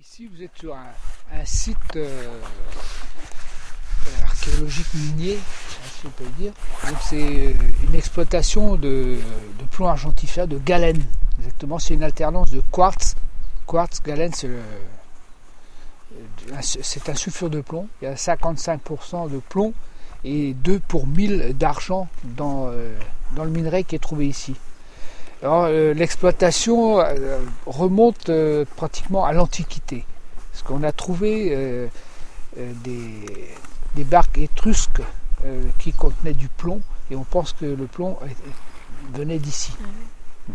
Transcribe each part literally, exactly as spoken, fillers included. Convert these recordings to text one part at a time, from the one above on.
Ici, vous êtes sur un, un site euh, archéologique minier, si on peut le dire. Donc c'est une exploitation de, de plomb argentifère, de galène. Exactement, c'est une alternance de quartz. Quartz, galène, c'est le, c'est un sulfure de plomb. Il y a cinquante-cinq pour cent de plomb et deux pour mille d'argent dans, euh, dans le minerai qui est trouvé ici. Alors, euh, l'exploitation euh, remonte euh, pratiquement à l'Antiquité, parce qu'on a trouvé euh, euh, des, des barques étrusques euh, qui contenaient du plomb, et on pense que le plomb venait d'ici. Mmh.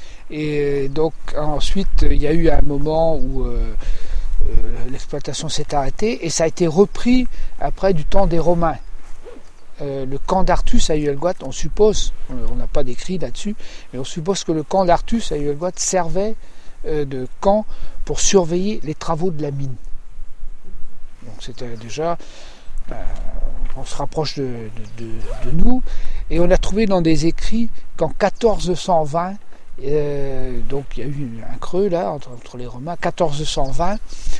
Et donc ensuite, il y a eu un moment où euh, euh, l'exploitation s'est arrêtée, et ça a été repris après du temps des Romains. Euh, le camp d'Artus à Huelgoat, on suppose, on n'a pas d'écrit là-dessus, mais on suppose que le camp d'Artus à Huelgoat servait euh, de camp pour surveiller les travaux de la mine. Donc c'était déjà, euh, on se rapproche de, de, de, de nous, et on a trouvé dans des écrits qu'en quatorze cent vingt, euh, donc il y a eu un creux là entre, entre les Romains, quatorze cent vingt,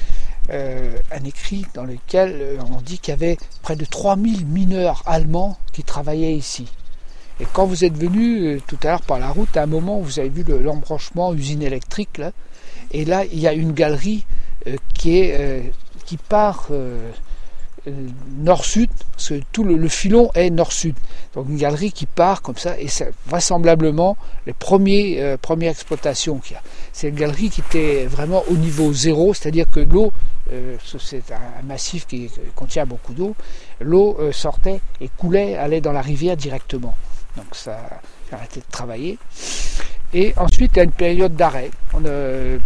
Euh, un écrit dans lequel euh, on dit qu'il y avait près de trois mille mineurs allemands qui travaillaient ici. Et quand vous êtes venu euh, tout à l'heure par la route, à un moment vous avez vu le, l'embranchement usine électrique là, et là il y a une galerie euh, qui, est, euh, qui part euh, euh, nord-sud, parce que tout le, le filon est nord-sud. Donc une galerie qui part comme ça, et c'est vraisemblablement les premiers, euh, premières exploitations qu'il y a. C'est une galerie qui était vraiment au niveau zéro, c'est-à-dire que l'eau, euh, c'est un massif qui contient beaucoup d'eau, l'eau euh, sortait et coulait, allait dans la rivière directement. Donc ça a arrêté de travailler. Et ensuite, il y a une période d'arrêt. On a,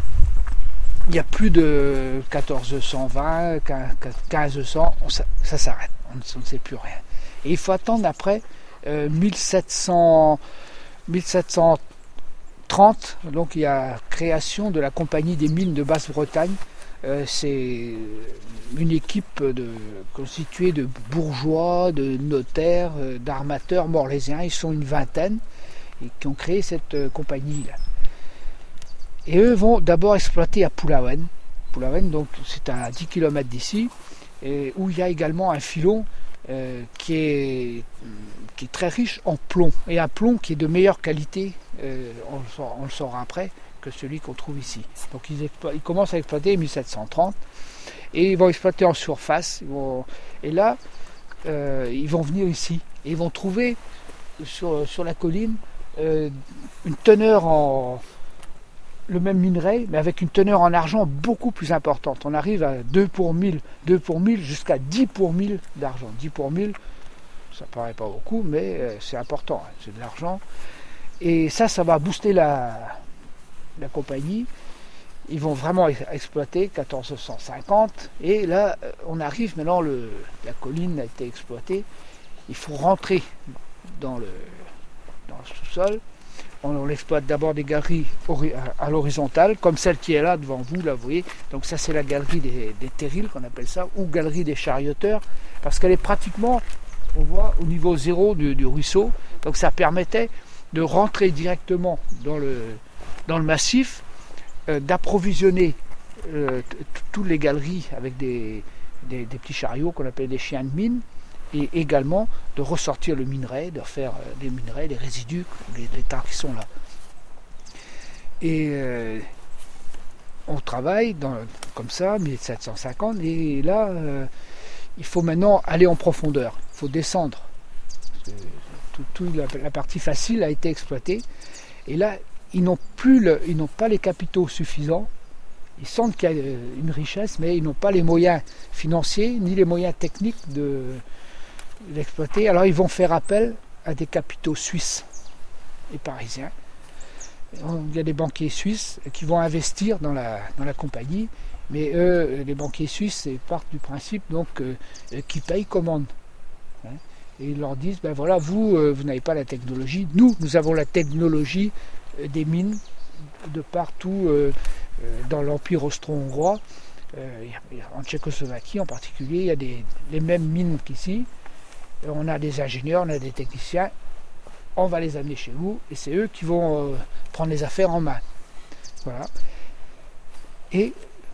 il y a plus de quatorze cent vingt, quinze cents, on, ça, ça s'arrête, on, on ne sait plus rien. Et il faut attendre après euh, mille sept cents, mille sept cent trente, donc il y a création de la compagnie des mines de Basse-Bretagne. Euh, c'est une équipe de, constituée de bourgeois, de notaires, euh, d'armateurs morlaisiens. Ils sont une vingtaine et qui ont créé cette euh, compagnie-là. Et eux vont d'abord exploiter à Pulawen. Pulawen, donc c'est à dix kilomètres d'ici, et où il y a également un filon euh, qui, est, qui est très riche en plomb, et un plomb qui est de meilleure qualité, euh, on, le saura, on le saura après, que celui qu'on trouve ici. Donc ils, explo- ils commencent à exploiter en mille sept cent trente, et ils vont exploiter en surface, ils vont, et là, euh, ils vont venir ici, et ils vont trouver sur, sur la colline euh, une teneur en... le même minerai, mais avec une teneur en argent beaucoup plus importante. On arrive à deux pour mille, deux pour mille jusqu'à dix pour mille d'argent. dix pour mille, ça paraît pas beaucoup, mais c'est important, hein, c'est de l'argent. Et ça, ça va booster la, la compagnie. Ils vont vraiment exploiter quatorze cent cinquante. Et là, on arrive, maintenant, le, la colline a été exploitée. Il faut rentrer dans le, dans le sous-sol. On, on exploite d'abord des galeries ori- à l'horizontale, comme celle qui est là devant vous, là, vous voyez. Donc ça, c'est la galerie des, des terrils, qu'on appelle ça, ou galerie des charioteurs, parce qu'elle est pratiquement, on voit, au niveau zéro du, du ruisseau. Donc ça permettait de rentrer directement dans le, dans le massif, euh, d'approvisionner euh, toutes les galeries avec des, des, des petits chariots qu'on appelle des chiens de mine, et également de ressortir le minerai, de refaire les minerais, les résidus, les, les tas qui sont là. Et euh, on travaille dans, comme ça, mille sept cent cinquante, et là, euh, il faut maintenant aller en profondeur, il faut descendre. Tout, tout la, la partie facile a été exploitée, et là, ils n'ont plus le, ils n'ont pas les capitaux suffisants. Ils sentent qu'il y a une richesse, mais ils n'ont pas les moyens financiers, ni les moyens techniques de l'exploiter. Alors ils vont faire appel à des capitaux suisses et parisiens. Il y a des banquiers suisses qui vont investir dans la, dans la compagnie, mais eux, les banquiers suisses, ils partent du principe donc euh, qu'ils payent commande. Hein, et ils leur disent, ben voilà, vous, euh, vous n'avez pas la technologie, nous, nous avons la technologie euh, des mines de partout euh, euh, dans l'Empire austro-hongrois, euh, en Tchécoslovaquie en particulier, il y a des, les mêmes mines qu'ici. On a des ingénieurs, on a des techniciens, on va les amener chez vous, et c'est eux qui vont euh, prendre les affaires en main. Voilà. Et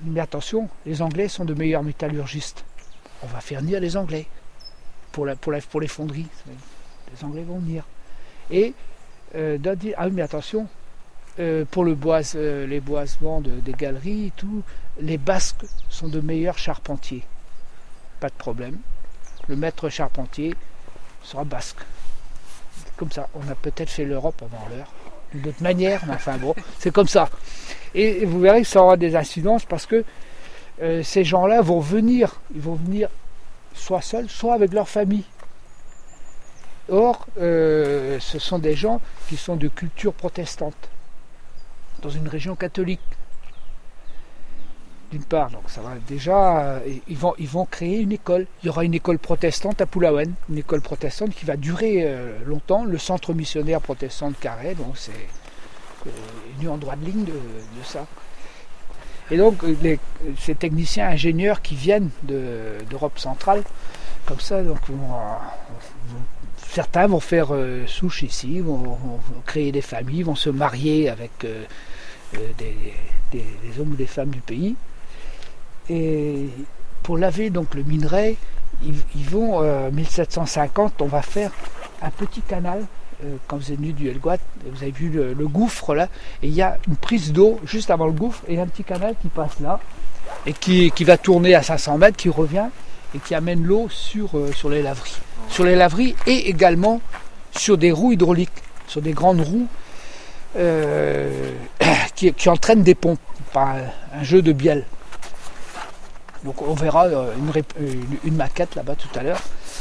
mais attention, les Anglais sont de meilleurs métallurgistes. On va faire venir les Anglais pour, la, pour, la, pour les fonderies. Les Anglais vont venir. Et euh, dire, ah oui, mais attention, euh, pour le bois, euh, les boisements de, des galeries et tout, les Basques sont de meilleurs charpentiers. Pas de problème. Le maître charpentier sera basque. Comme ça, on a peut-être fait l'Europe avant l'heure. D'autres manières, mais enfin bon, c'est comme ça. Et, et vous verrez que ça aura des incidences parce que euh, ces gens-là vont venir, ils vont venir soit seuls, soit avec leur famille. Or, euh, ce sont des gens qui sont de culture protestante, dans une région catholique. D'une part, donc ça va déjà, euh, ils, vont, ils vont créer une école. Il y aura une école protestante à Pulawen, une école protestante qui va durer euh, longtemps. Le centre missionnaire protestant de Carhaix, donc c'est euh, venu en droite ligne de, de ça. Et donc les, ces techniciens ingénieurs qui viennent de, d'Europe centrale, comme ça, donc vont, vont, certains vont faire euh, souche ici, vont, vont créer des familles, vont se marier avec euh, euh, des, des, des hommes ou des femmes du pays. Et pour laver donc le minerai, ils, ils vont, euh, mille sept cent cinquante, on va faire un petit canal. Euh, quand vous êtes venu du Helgoat, vous avez vu le, le gouffre là, et il y a une prise d'eau juste avant le gouffre, et un petit canal qui passe là, et qui, qui va tourner à cinq cents mètres, qui revient, et qui amène l'eau sur, euh, sur les laveries. Sur les laveries, et également sur des roues hydrauliques, sur des grandes roues euh, qui, qui entraînent des pompes, par un, un jeu de bielle. Donc on verra une, une, une maquette là-bas tout à l'heure.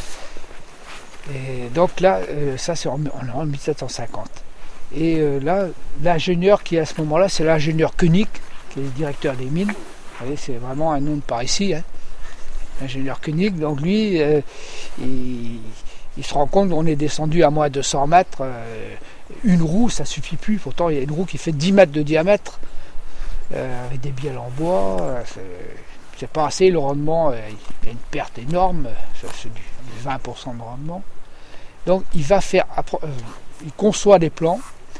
Et donc là, euh, ça c'est en, en mille sept cent cinquante. Et euh, là, l'ingénieur qui est à ce moment-là, c'est l'ingénieur Koenig, qui est le directeur des mines. Vous voyez, c'est vraiment un nom de par ici, hein. L'ingénieur Koenig. Donc lui, euh, il, il se rend compte qu'on est descendu à moins de deux cents mètres. Euh, une roue, ça suffit plus. Pourtant, il y a une roue qui fait dix mètres de diamètre, euh, avec des bielles en bois. Euh, c'est, c'est pas assez, le rendement, euh, il y a une perte énorme, c'est du vingt pour cent de rendement. Donc il va faire, euh, il conçoit des plans,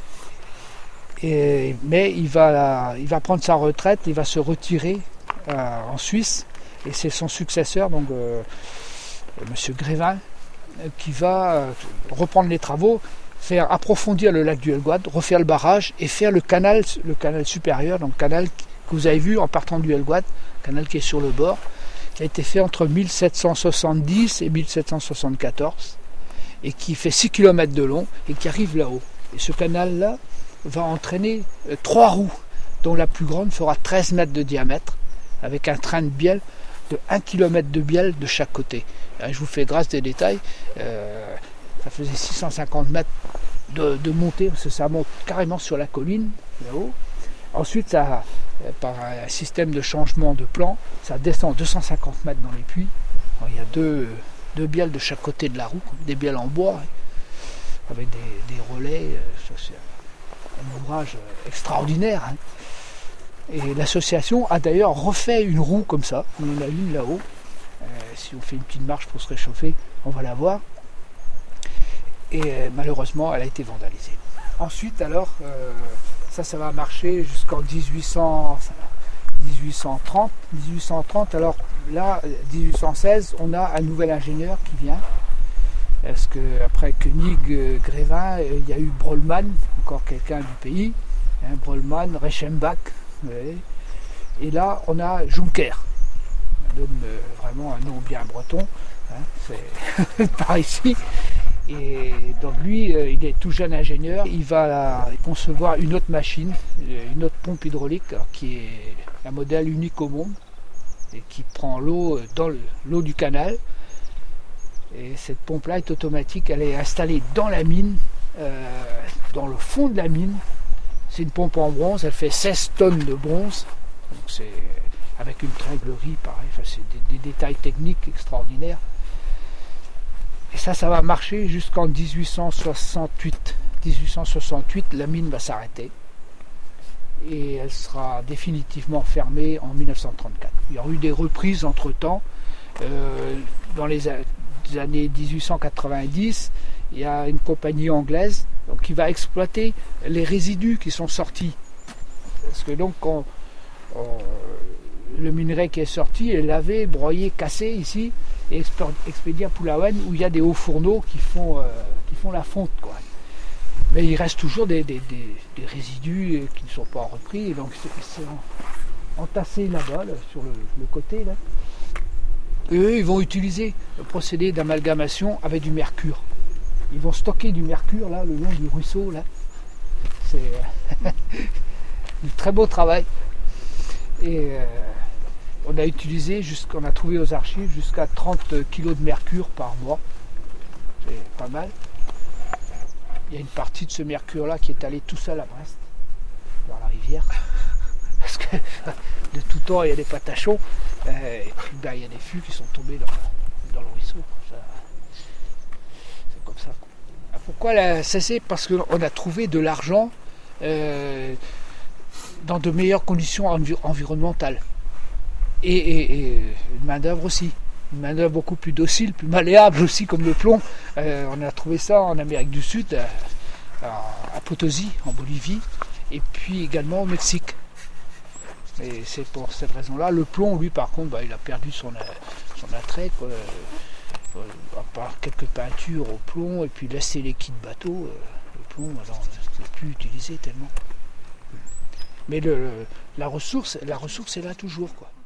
et, mais il va, il va prendre sa retraite, il va se retirer euh, en Suisse, et c'est son successeur, donc euh, Monsieur Grévin, qui va euh, reprendre les travaux, faire approfondir le lac du Helgoat, refaire le barrage et faire le canal, le canal supérieur, donc le canal que vous avez vu en partant du Helgoat, canal qui est sur le bord, qui a été fait entre mille sept cent soixante-dix et mille sept cent soixante-quatorze, et qui fait six kilomètres de long et qui arrive là-haut. Et ce canal-là va entraîner euh, trois roues, dont la plus grande fera treize mètres de diamètre, avec un train de bielle de un kilomètre de bielle de chaque côté. Et je vous fais grâce des détails, euh, ça faisait six cent cinquante mètres de, de montée, parce que ça monte carrément sur la colline, là-haut. Ensuite, ça, par un système de changement de plan, ça descend deux cent cinquante mètres dans les puits. Alors, il y a deux, deux bielles de chaque côté de la roue, des bielles en bois, avec des, des relais. Ça, c'est un ouvrage extraordinaire. Hein. Et l'association a d'ailleurs refait une roue comme ça. On en a une là-haut. Euh, si on fait une petite marche pour se réchauffer, on va la voir. Et euh, malheureusement, elle a été vandalisée. Ensuite, alors... Euh, Ça, ça va marcher jusqu'en dix-huit cent, dix-huit cent trente. dix-huit cent trente, alors là, dix-huit cent seize, on a un nouvel ingénieur qui vient. Parce qu'après Koenig, Grévin, il y a eu Brollmann, encore quelqu'un du pays. Hein, Brollmann, Reichenbach. Et là, on a Juncker. Un homme, vraiment un nom bien breton. Hein, c'est par ici. Et donc lui, il est tout jeune ingénieur, il va concevoir une autre machine, une autre pompe hydraulique qui est un modèle unique au monde et qui prend l'eau dans le, l'eau du canal. Et cette pompe-là est automatique, elle est installée dans la mine, euh, dans le fond de la mine. C'est une pompe en bronze, elle fait seize tonnes de bronze, donc c'est avec une tringlerie, pareil, enfin, c'est des, des détails techniques extraordinaires. Et ça, ça va marcher jusqu'en dix-huit cent soixante-huit. dix-huit cent soixante-huit, la mine va s'arrêter. Et elle sera définitivement fermée en mille neuf cent trente-quatre. Il y aura eu des reprises entre-temps. Euh, dans les années dix-huit cent quatre-vingt-dix, il y a une compagnie anglaise donc, qui va exploiter les résidus qui sont sortis. Parce que donc, on, on, le minerai qui est sorti est lavé, broyé, cassé ici et expédié à Pulawen où il y a des hauts fourneaux qui font, euh, qui font la fonte, quoi. Mais il reste toujours des, des, des, des résidus qui ne sont pas repris, et donc c'est entassé là-bas, là, sur le, le côté. Là. Et eux, ils vont utiliser le procédé d'amalgamation avec du mercure. Ils vont stocker du mercure là, le long du ruisseau. Là. C'est du très beau travail. Et euh, on a utilisé, jusqu'on a trouvé aux archives, jusqu'à trente kilos de mercure par mois. C'est pas mal. Il y a une partie de ce mercure-là qui est allée tout seul à Brest, dans la rivière. Parce que de tout temps, il y a des patachons. Euh, et puis, ben, il y a des fûts qui sont tombés dans, dans le ruisseau. Ça, c'est comme ça. Quoi. Pourquoi elle a cessé ? Parce qu'on a trouvé de l'argent euh, dans de meilleures conditions envi- environnementales. Et, et, et une main-d'œuvre aussi. Une main-d'œuvre beaucoup plus docile, plus malléable aussi, comme le plomb. Euh, on a trouvé ça en Amérique du Sud, à, à Potosi, en Bolivie, et puis également au Mexique. Et c'est pour cette raison-là. Le plomb, lui, par contre, bah, il a perdu son, son attrait, quoi. Euh, à part quelques peintures au plomb, et puis laisser les kits de bateau, euh, le plomb, alors, c'est plus utilisé tellement. Mais le, la ressource, la ressource est là toujours, quoi.